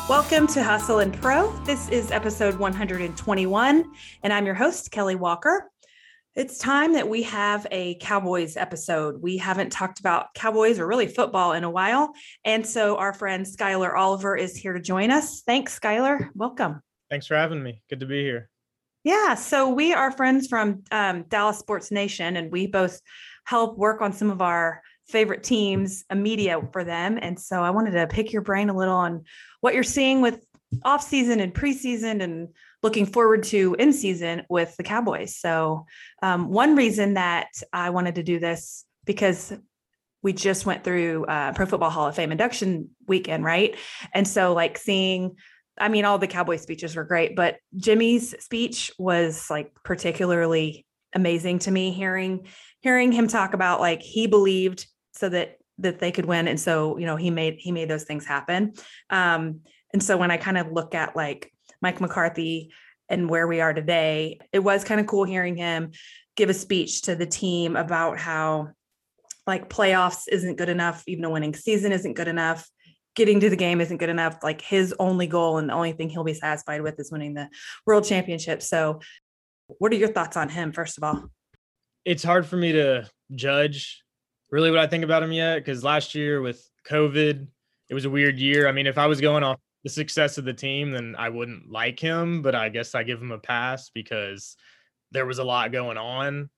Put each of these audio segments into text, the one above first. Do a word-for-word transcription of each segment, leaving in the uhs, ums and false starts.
Welcome to Hustle and Pro. This is episode one hundred twenty-one, and I'm your host, Kelly Walker. It's time that we have a Cowboys episode. We haven't talked about Cowboys or really football in a while, and so our friend Skylar Oliver is here to join us. Thanks, Skylar. Welcome. Thanks for having me. Good to be here. Yeah, so we are friends from um, Dallas Sports Nation, and we both help work on some of our favorite teams, a media for them. And so I wanted to pick your brain a little on what you're seeing with off season and preseason and looking forward to in season with the Cowboys. So um, one reason that I wanted to do this, because we just went through uh, Pro Football Hall of Fame induction weekend, right? And so like seeing, I mean, all the Cowboy speeches were great, but Jimmy's speech was like particularly amazing to me, hearing, hearing him talk about like he believed so that that they could win. And so, you know, he made he made those things happen. Um, and so when I kind of look at like Mike McCarthy and where we are today, it was kind of cool hearing him give a speech to the team about how like playoffs isn't good enough, even a winning season isn't good enough. Getting to the game isn't good enough. Like his only goal and the only thing he'll be satisfied with is winning the world championship. So what are your thoughts on him, first of all? It's hard for me to judge really what I think about him yet, because last year with COVID, it was a weird year. I mean, if I was going off the success of the team, then I wouldn't like him, but I guess I give him a pass because there was a lot going on.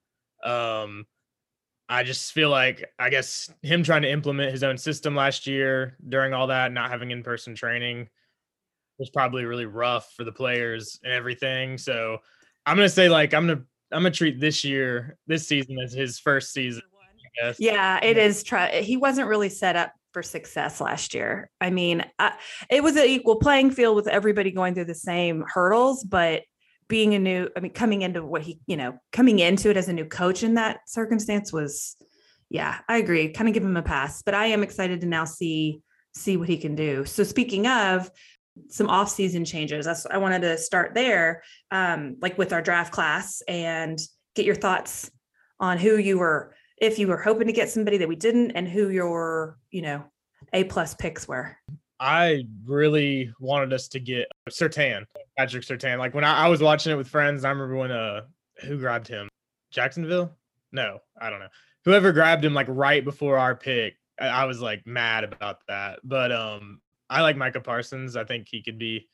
Um, I just feel like, I guess him trying to implement his own system last year during all that, not having in-person training was probably really rough for the players and everything. So I'm going to say like, I'm going to, I'm going to treat this year, this season as his first season. I guess. Yeah, it is. Try. He wasn't really set up for success last year. I mean, I, it was an equal playing field with everybody going through the same hurdles, but being a new, I mean, coming into what he, you know, coming into it as a new coach in that circumstance was, yeah, I agree. Kind of give him a pass, but I am excited to now see, see what he can do. So speaking of some off-season changes, that's, I wanted to start there, um, like with our draft class, and get your thoughts on who you were, if you were hoping to get somebody that we didn't, and who your, you know, A plus picks were. I really wanted us to get Surtain, Patrick Surtain. Like when I, I was watching it with friends, I remember when, uh, who grabbed him? Jacksonville? No, I don't know. Whoever grabbed him like right before our pick, I, I was like mad about that. But um, I like Micah Parsons. I think he could be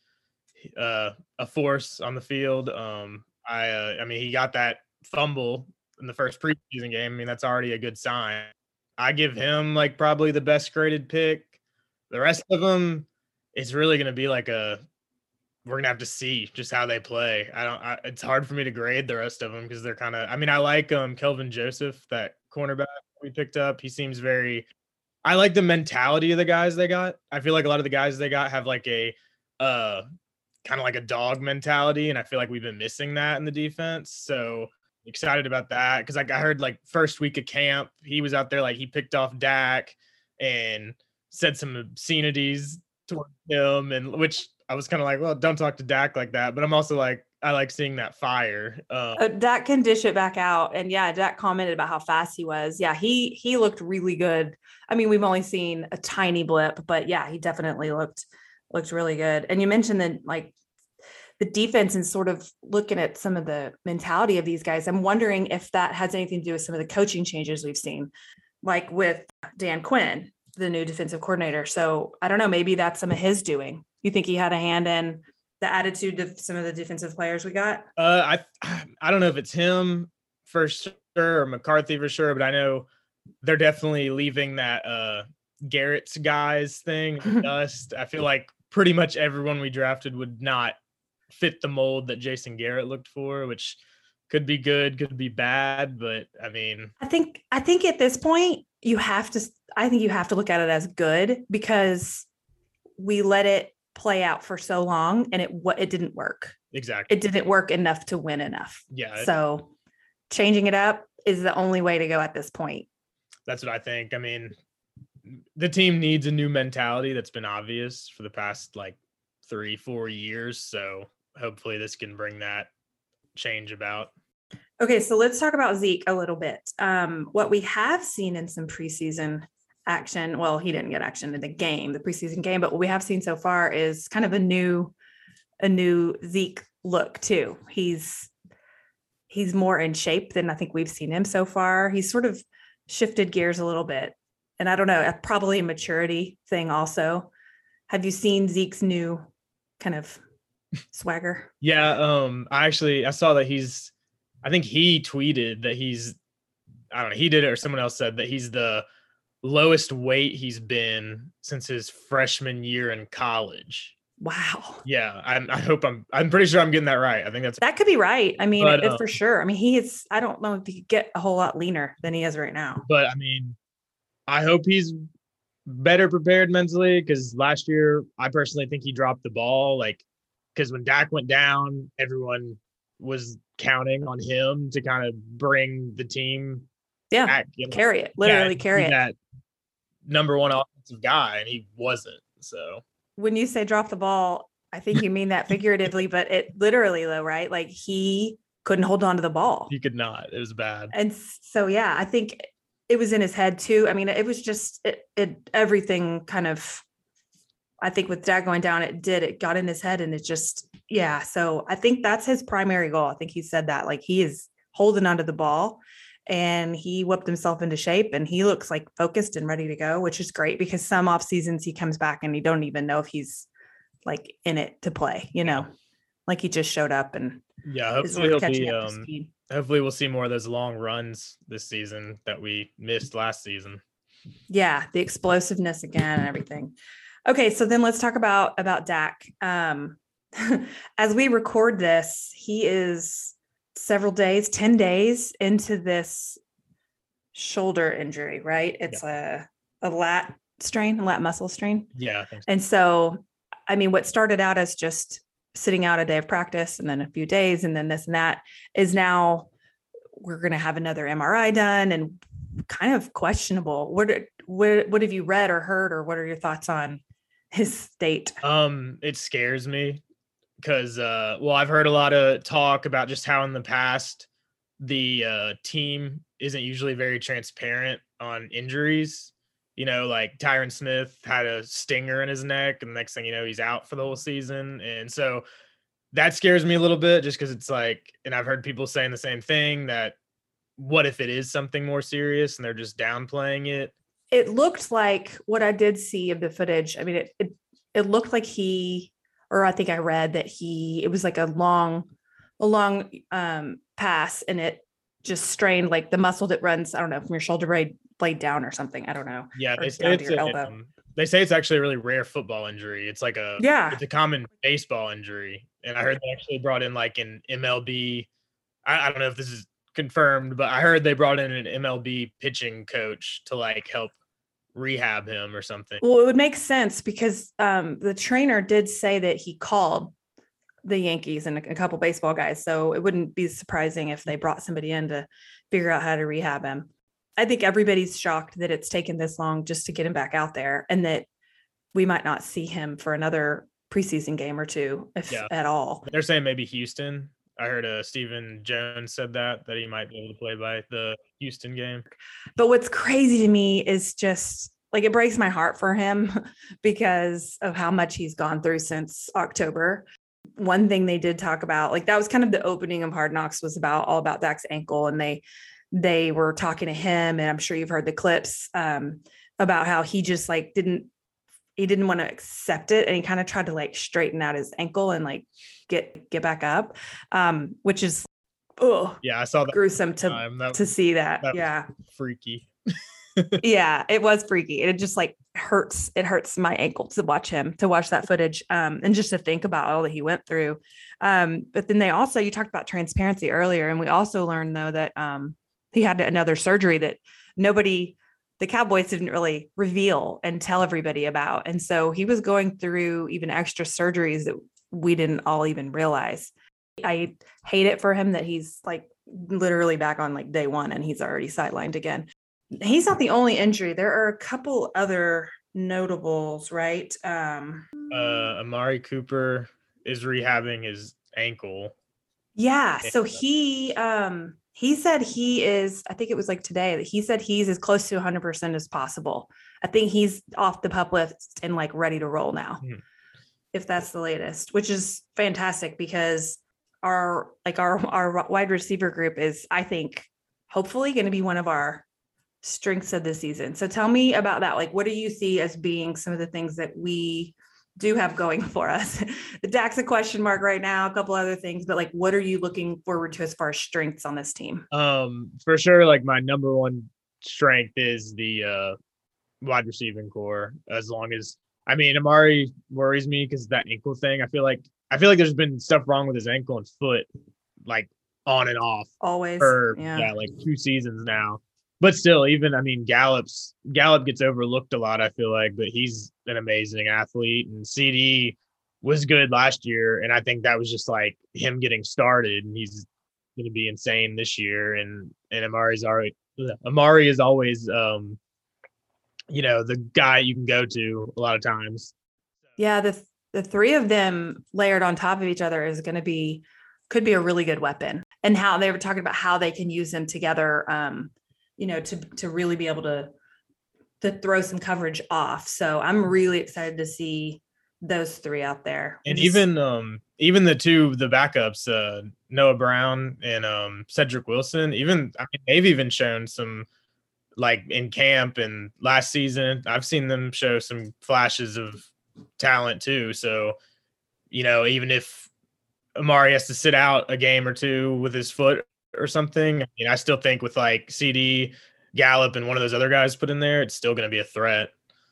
uh, a force on the field. Um, I, uh, I mean, he got that fumble in the first preseason game. I mean, that's already a good sign. I give him like probably the best graded pick. The rest of them, it's really going to be like a, we're going to have to see just how they play. I don't, I, it's hard for me to grade the rest of them because they're kind of, I mean, I like um Kelvin Joseph, that cornerback we picked up. He seems very, I like the mentality of the guys they got. I feel like a lot of the guys they got have like a, uh, kind of like a dog mentality. And I feel like we've been missing that in the defense. So excited about that. Cause like I heard like first week of camp, he was out there, like he picked off Dak and said some obscenities toward him, and which I was kind of like, well, don't talk to Dak like that. But I'm also like, I like seeing that fire. Um, uh, Dak can dish it back out. And yeah, Dak commented about how fast he was. Yeah, he he looked really good. I mean, we've only seen a tiny blip, but yeah, he definitely looked looked really good. And you mentioned that like the defense and sort of looking at some of the mentality of these guys. I'm wondering if that has anything to do with some of the coaching changes we've seen, like with Dan Quinn, the new defensive coordinator. So I don't know, maybe that's some of his doing. You think he had a hand in the attitude of some of the defensive players we got? Uh, I I don't know if it's him for sure or McCarthy for sure, but I know they're definitely leaving that uh, Garrett's guys thing in the dust. I feel like pretty much everyone we drafted would not fit the mold that Jason Garrett looked for, which could be good, could be bad, but I mean, I think I think at this point you have to. I think you have to look at it as good because we let it play out for so long, and it what it didn't work. Exactly, it didn't work enough to win enough. Yeah. So changing it up is the only way to go at this point. That's what I think. I mean, the team needs a new mentality. That's been obvious for the past like three, four years. So hopefully this can bring that change about. Okay, so let's talk about Zeke a little bit. Um, what we have seen in some preseason action. Well, he didn't get action in the game, the preseason game, but what we have seen so far is kind of a new, a new Zeke look too. He's, he's more in shape than I think we've seen him so far. He's sort of shifted gears a little bit. And I don't know, probably a maturity thing also. Have you seen Zeke's new kind of swagger? Yeah. Um, I actually, I saw that he's, I think he tweeted that he's, I don't know, he did it or someone else said that he's the lowest weight he's been since his freshman year in college. Wow. Yeah. I, I hope I'm, I'm pretty sure I'm getting that right. I think that's, that could be right. I mean, but, it, um, for sure. I mean, he is, I don't know if he could get a whole lot leaner than he is right now. but I mean, I hope he's better prepared mentally, because last year I personally think he dropped the ball. Like, because when Dak went down, everyone was counting on him to kind of bring the team Yeah, back, you know? carry it, literally Yeah, carry it. That number one offensive guy, and he wasn't. So when you say drop the ball, I think you mean that figuratively, but it literally though, right? Like he couldn't hold on to the ball. he could not. It was bad. And so, yeah, I think it was in his head too. I mean, it was just, it, it everything kind of, I think with Dak going down, it did, it got in his head and it just, yeah. So I think that's his primary goal. I think he said that, like, he is holding onto the ball and he whipped himself into shape and he looks like focused and ready to go, which is great, because some off seasons he comes back and you don't even know if he's like in it to play, you know, like he just showed up and yeah, hopefully he'll be, um, speed. hopefully we'll see more of those long runs this season that we missed last season. Yeah, the explosiveness again and everything. Okay, so then let's talk about about Dak. Um, as we record this, he is several days, ten days into this shoulder injury, right? It's yeah. a a lat strain, a lat muscle strain. Yeah. I think so. And so, I mean, what started out as just sitting out a day of practice and then a few days and then this and that is now we're going to have another M R I done and kind of questionable. What, what, what have you read or heard, or what are your thoughts on his state? Um, it scares me because, uh, well, I've heard a lot of talk about just how in the past the uh, team isn't usually very transparent on injuries. You know, like Tyron Smith had a stinger in his neck, and the next thing you know, he's out for the whole season. And so that scares me a little bit, just because it's like, and I've heard people saying the same thing, that what if it is something more serious and they're just downplaying it? It looked like what I did see of the footage. I mean, it, it, it looked like he, or I think I read that he, it was like a long, a long um, pass, and it just strained like the muscle that runs, I don't know, from your shoulder blade, blade down or something. I don't know. Yeah. They say, it's a, um, they say it's actually a really rare football injury. It's like a, yeah, it's a common baseball injury. And I heard they actually brought in like an M L B. I, I don't know if this is confirmed, but I heard they brought in an M L B pitching coach to like help rehab him or something. Well, it would make sense because um, the trainer did say that he called the Yankees and a, a couple baseball guys. So it wouldn't be surprising if they brought somebody in to figure out how to rehab him. I think everybody's shocked that it's taken this long just to get him back out there, and that we might not see him for another preseason game or two, if yeah. at all. They're saying maybe Houston. I heard uh, Stephen Jones said that, that he might be able to play by the Houston game. But what's crazy to me is just like, it breaks my heart for him because of how much he's gone through since October. One thing they did talk about, like that was kind of the opening of Hard Knocks, was about all about Dak's ankle. And they, they were talking to him, and I'm sure you've heard the clips um, about how he just like didn't, he didn't want to accept it. And he kind of tried to like straighten out his ankle and like get, get back up, um, which is, oh, yeah, I saw that gruesome to, that, to see that. that yeah. Freaky. Yeah, it was freaky. It just like hurts. It hurts my ankle to watch him, to watch that footage. Um, and just to think about all that he went through. Um, but then they also, you talked about transparency earlier. And we also learned though, that um, he had another surgery that nobody, the Cowboys didn't really reveal and tell everybody about. And so he was going through even extra surgeries that we didn't all even realize. I hate it for him that he's like literally back on like day one and he's already sidelined again. He's not the only injury. There are a couple other notables, right? Um, uh, Amari Cooper is rehabbing his ankle. Yeah. So he, um, He said he is, I think it was like today that he said he's as close to one hundred percent as possible. I think he's off the pup list and like ready to roll now, Mhm. if that's the latest, which is fantastic because our like our our wide receiver group is, I think, hopefully going to be one of our strengths of the season. So tell me about that. Like, what do you see as being some of the things that we do have going for us? The Dak's a question mark right now, a couple other things, but like, what are you looking forward to as far as strengths on this team? Um, for sure, like my number one strength is the uh wide receiving core. As long as I mean, Amari worries me because that ankle thing. I feel like I feel like there's been stuff wrong with his ankle and foot, like on and off Always. for Yeah. yeah, like two seasons now. But still, even I mean, Gallup's Gallup gets overlooked a lot, I feel like, but he's an amazing athlete. And C D was good last year, and I think that was just like him getting started, and he's going to be insane this year. And and Amari's already Amari is always, um, you know, the guy you can go to a lot of times. Yeah, the the three of them layered on top of each other is going to be could be a really good weapon. And how they were talking about how they can use them together. Um, you know, to to really be able to to throw some coverage off. So I'm really excited to see those three out there. And Just, even um even the two the backups, uh Noah Brown and um Cedric Wilson, even I mean they've even shown some, like in camp and last season, I've seen them show some flashes of talent too. So, you know, even if Amari has to sit out a game or two with his foot or something, I mean, I still think with like C D, Gallup, and one of those other guys put in there, it's still going to be a threat.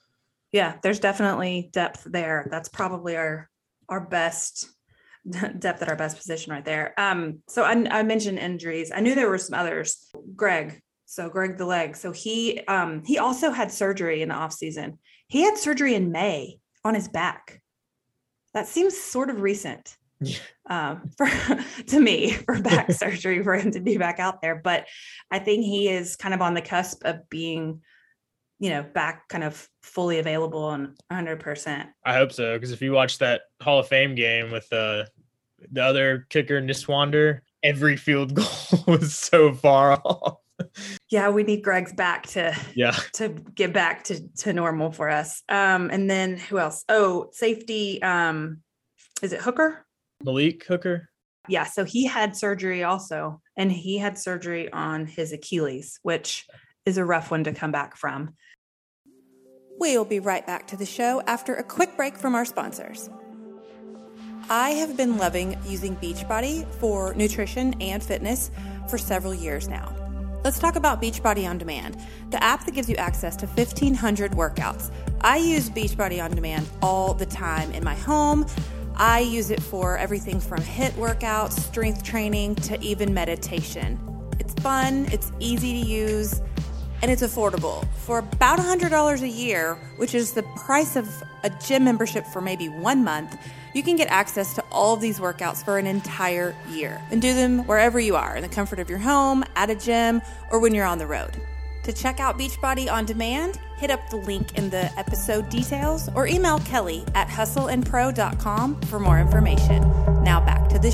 Yeah, there's definitely depth there. That's probably our our best depth at our best position right there. Um, so I, I mentioned injuries. I knew there were some others. Greg, so Greg the leg. So he um, he also had surgery in the off season. He had surgery in May on his back. That seems sort of recent. Yeah. Um, for to me for back surgery for him to be back out there. But I think he is kind of on the cusp of being, you know, back kind of fully available and one hundred percent. I hope so, because if you watch that Hall of Fame game with uh, the other kicker, Niswander, every field goal was so far off. Yeah, we need Greg's back to yeah to get back to to normal for us. Um, and then who else? Oh, safety. Um, is it Hooker? Malik Hooker. Yeah, so he had surgery also, and he had surgery on his Achilles, which is a rough one to come back from. We'll be right back to the show after a quick break from our sponsors. I have been loving using Beachbody for nutrition and fitness for several years now. Let's talk about Beachbody On Demand, the app that gives you access to fifteen hundred workouts. I use Beachbody On Demand all the time in my home. I use it for everything from HIIT workouts, strength training, to even meditation. It's fun, it's easy to use, and it's affordable. For about one hundred dollars a year, which is the price of a gym membership for maybe one month, you can get access to all of these workouts for an entire year and do them wherever you are, in the comfort of your home, at a gym, or when you're on the road. To check out Beachbody On Demand, hit up the link in the episode details or email Kelly at hustle and pro dot com for more information. Now back to the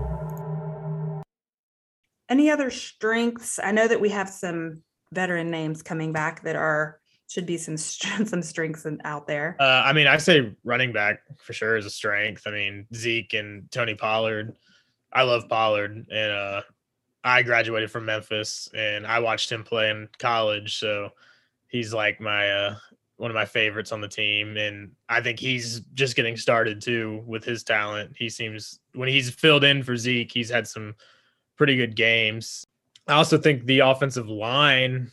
show. Any other strengths? I know that we have some veteran names coming back that are should be some some strengths out there. Uh, I mean, I say running back for sure is a strength. I mean, Zeke and Tony Pollard. I love Pollard, and uh, I graduated from Memphis, and I watched him play in college, so he's like my uh, one of my favorites on the team, and I think he's just getting started too with his talent. He seems, when he's filled in for Zeke, he's had some pretty good games. I also think the offensive line,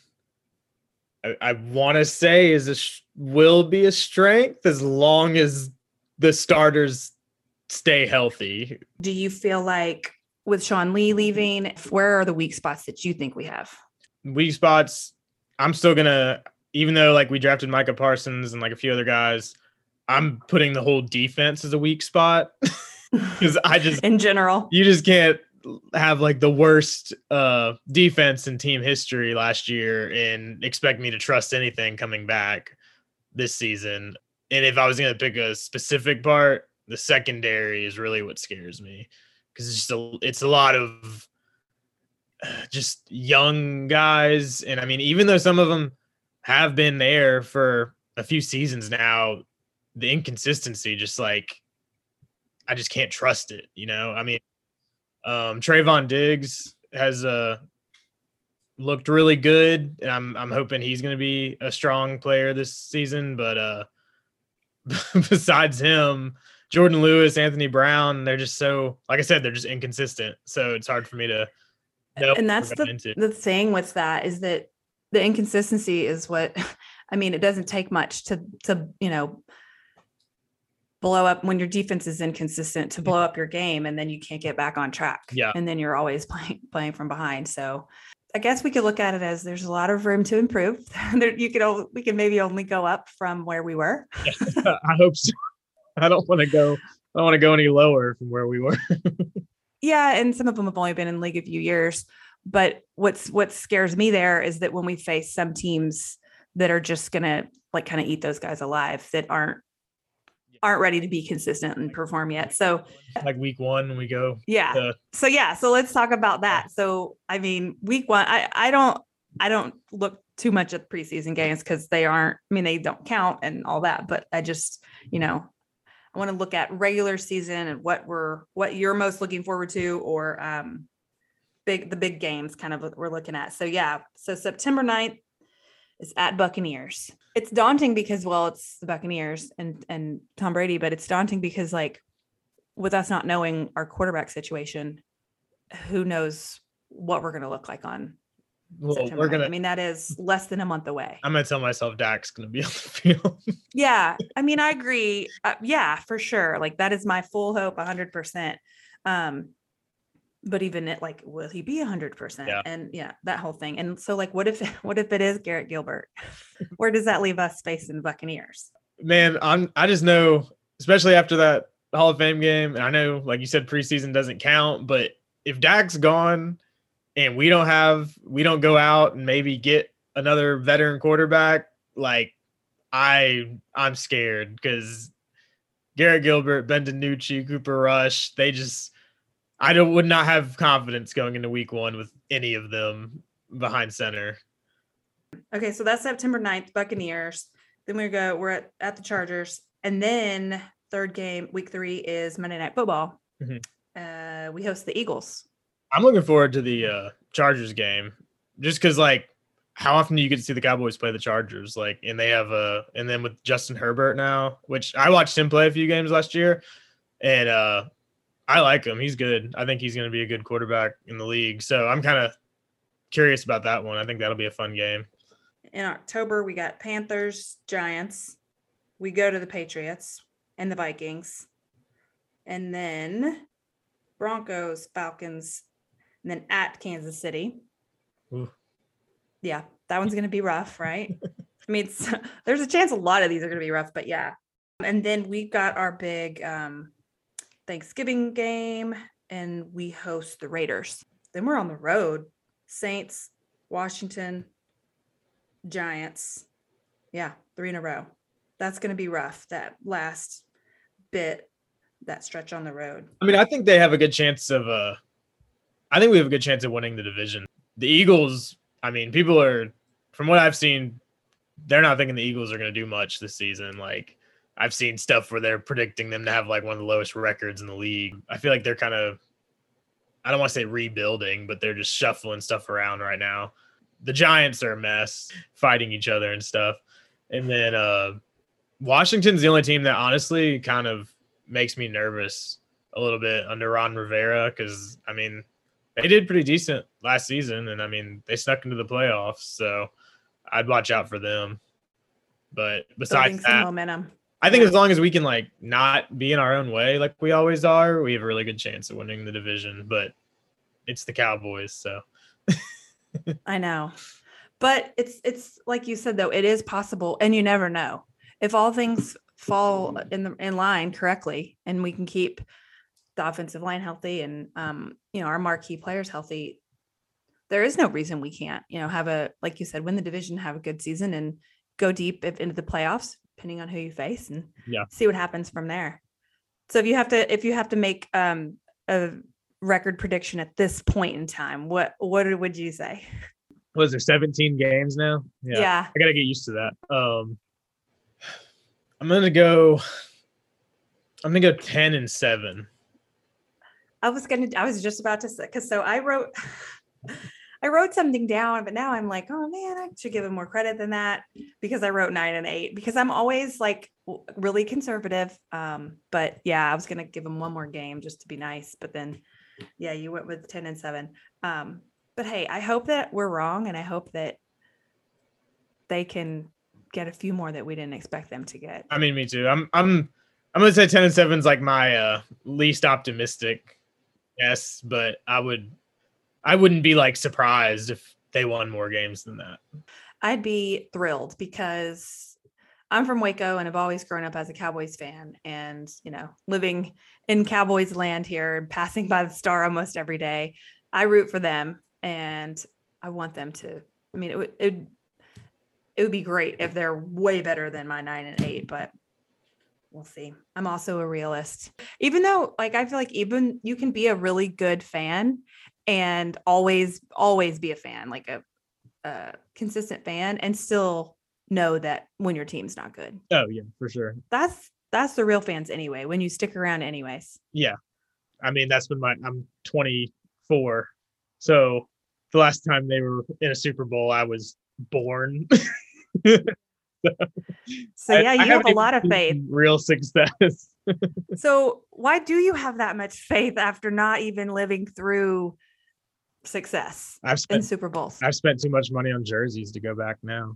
I, I want to say, is a will be a strength as long as the starters stay healthy. Do you feel like with Sean Lee leaving, where are the weak spots that you think we have? Weak spots, I'm still gonna, even though like we drafted Micah Parsons and like a few other guys, I'm putting the whole defense as a weak spot because I just in general, you just can't have like the worst uh defense in team history last year and expect me to trust anything coming back this season. And if I was going to pick a specific part, the secondary is really what scares me, because it's just a, it's a lot of just young guys. And I mean, even though some of them have been there for a few seasons now, the inconsistency just like I just can't trust it, you know. I mean, um Trayvon Diggs has uh looked really good, and I'm I'm hoping he's going to be a strong player this season, but uh besides him, Jordan Lewis, Anthony Brown, they're just so, like I said, they're just inconsistent. So it's hard for me to know And what that's we're going the into. the thing with that is that the inconsistency is what I mean, it doesn't take much to to, you know, blow up when your defense is inconsistent to blow up your game, and then you can't get back on track. Yeah. And then you're always playing playing from behind. So I guess we could look at it as there's a lot of room to improve. There, you could o- we can maybe only go up from where we were. I hope so. I don't want to go. I don't want to go any lower from where we were. Yeah, and some of them have only been in the league a few years. But what's what scares me there is that when we face some teams that are just gonna like kind of eat those guys alive, that aren't aren't ready to be consistent and perform yet. So like week one, when we go. yeah. To, so yeah. So let's talk about that. So I mean, week one, I I don't I don't look too much at preseason games because they aren't. I mean, they don't count and all that. But I just you know. I want to look at regular season and what we're what you're most looking forward to, or um big the big games kind of what we're looking at. So yeah, so September ninth is at Buccaneers. It's daunting because well, it's the Buccaneers and and Tom Brady, but it's daunting because like with us not knowing our quarterback situation, who knows what we're going to look like on well, September we're gonna. ninth. I mean, that is less than a month away. I'm gonna tell myself Dak's gonna be on the field. Yeah, I mean, I agree. Uh, yeah, for sure. Like that is my full hope, one hundred percent. Um, but even it, like, will he be one hundred percent? Yeah. And yeah, that whole thing. And so, like, what if what if it is Garrett Gilbert? Where does that leave us facing the Buccaneers? Man, I'm. I just know, especially after that Hall of Fame game, and I know, like you said, preseason doesn't count, but if Dak's gone and we don't have, we don't go out and maybe get another veteran quarterback, like I, I'm scared because Garrett Gilbert, Ben DiNucci, Cooper Rush, they just, I don't would not have confidence going into week one with any of them behind center. Okay, so that's September ninth, Buccaneers. Then we go, we're at, at the Chargers. And then third game, week three is Monday Night Football. Mm-hmm. Uh, we host the Eagles. I'm looking forward to the uh, Chargers game just because, like, how often do you get to see the Cowboys play the Chargers? Like, and they have a, and then with Justin Herbert now, which I watched him play a few games last year, and uh, I like him. He's good. I think he's going to be a good quarterback in the league. So I'm kind of curious about that one. I think that'll be a fun game. In October, we got Panthers, Giants. We go to the Patriots and the Vikings. And then Broncos, Falcons, and then at Kansas City. Ooh. Yeah, that one's going to be rough, right? I mean, it's, there's a chance a lot of these are going to be rough, but yeah. And then we've got our big um, Thanksgiving game, and we host the Raiders. Then we're on the road. Saints, Washington, Giants. Yeah, three in a row. That's going to be rough, that last bit, that stretch on the road. I mean, I think they have a good chance of uh I think we have a good chance of winning the division. The Eagles, I mean, people are, from what I've seen, they're not thinking the Eagles are going to do much this season. Like, I've seen stuff where they're predicting them to have like one of the lowest records in the league. I feel like they're kind of, I don't want to say rebuilding, but they're just shuffling stuff around right now. The Giants are a mess, fighting each other and stuff. And then uh, Washington's the only team that honestly kind of makes me nervous a little bit under Ron Rivera, because, I mean, they did pretty decent last season, and, I mean, they snuck into the playoffs, so I'd watch out for them. But besides Building some that, momentum. I think as long as we can, like, not be in our own way like we always are, we have a really good chance of winning the division. But it's the Cowboys, so. I know. But it's it's like you said, though, it is possible, and you never know. If all things fall in the in line correctly, and we can keep the offensive line healthy and um, you know, our marquee players healthy, there is no reason we can't, you know, have a, like you said, win the division, have a good season, and go deep if, into the playoffs, depending on who you face, and yeah, see what happens from there. So if you have to if you have to make um a record prediction at this point in time, what what would you say? Was there seventeen games now? Yeah, Yeah. I gotta get used to that. Um, I'm gonna go. I'm gonna go ten and seven. I was gonna. I was just about to say because so I wrote. I wrote something down, but now I'm like, oh man, I should give him more credit than that because I wrote nine and eight because I'm always like really conservative. Um, but yeah, I was gonna give him one more game just to be nice, but then yeah, you went with ten and seven. Um, but hey, I hope that we're wrong, and I hope that they can get a few more that we didn't expect them to get. I mean, me too. I'm I'm I'm gonna say ten and seven is like my uh, least optimistic guess, but I would. I wouldn't be like surprised if they won more games than that. I'd be thrilled because I'm from Waco and I've always grown up as a Cowboys fan and, you know, living in Cowboys land here and passing by the Star almost every day. I root for them and I want them to, I mean, it would, it, it would be great if they're way better than my nine and eight, but we'll see. I'm also a realist, even though like, I feel like even you can be a really good fan and always, always be a fan, like a, a consistent fan and still know that when your team's not good. Oh yeah, for sure. That's, that's the real fans anyway, when you stick around anyways. Yeah. I mean, that's been my, I'm twenty-four. So the last time they were in a Super Bowl, I was born. so, so yeah, you I, I have a lot of faith. Real success. So why do you have that much faith after not even living through success I've spent, in Super Bowls? I've spent too much money on jerseys to go back now.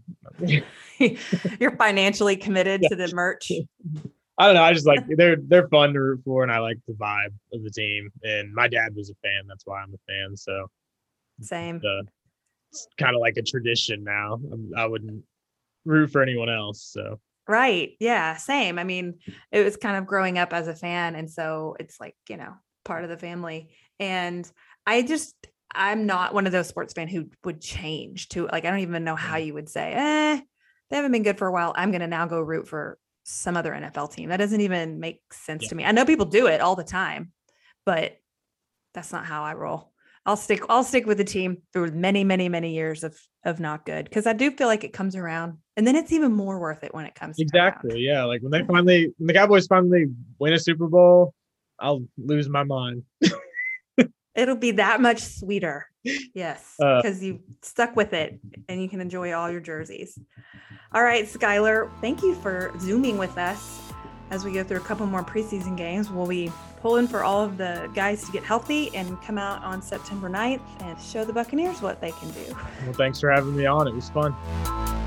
You're financially committed yeah. to the merch. I don't know. I just like they're they're fun to root for, and I like the vibe of the team. And my dad was a fan, that's why I'm a fan. So same. Uh, it's kind of like a tradition now. I wouldn't root for anyone else. So right, yeah, same. I mean, it was kind of growing up as a fan, and so it's like, you know, part of the family. And I just. I'm not one of those sports fans who would change to like, I don't even know how you would say, eh, they haven't been good for a while. I'm going to now go root for some other N F L team. That doesn't even make sense yeah. to me. I know people do it all the time, but that's not how I roll. I'll stick, I'll stick with the team through many, many, many years of, of not good. Cause I do feel like it comes around and then it's even more worth it when it comes exactly. around. Yeah. Like when they finally, when the Cowboys finally win a Super Bowl, I'll lose my mind. It'll be that much sweeter. Yes. Uh, because you stuck with it and you can enjoy all your jerseys. All right, Skylar, thank you for Zooming with us as we go through a couple more preseason games. We'll be pulling for all of the guys to get healthy and come out on September ninth and show the Buccaneers what they can do. Well, thanks for having me on. It was fun.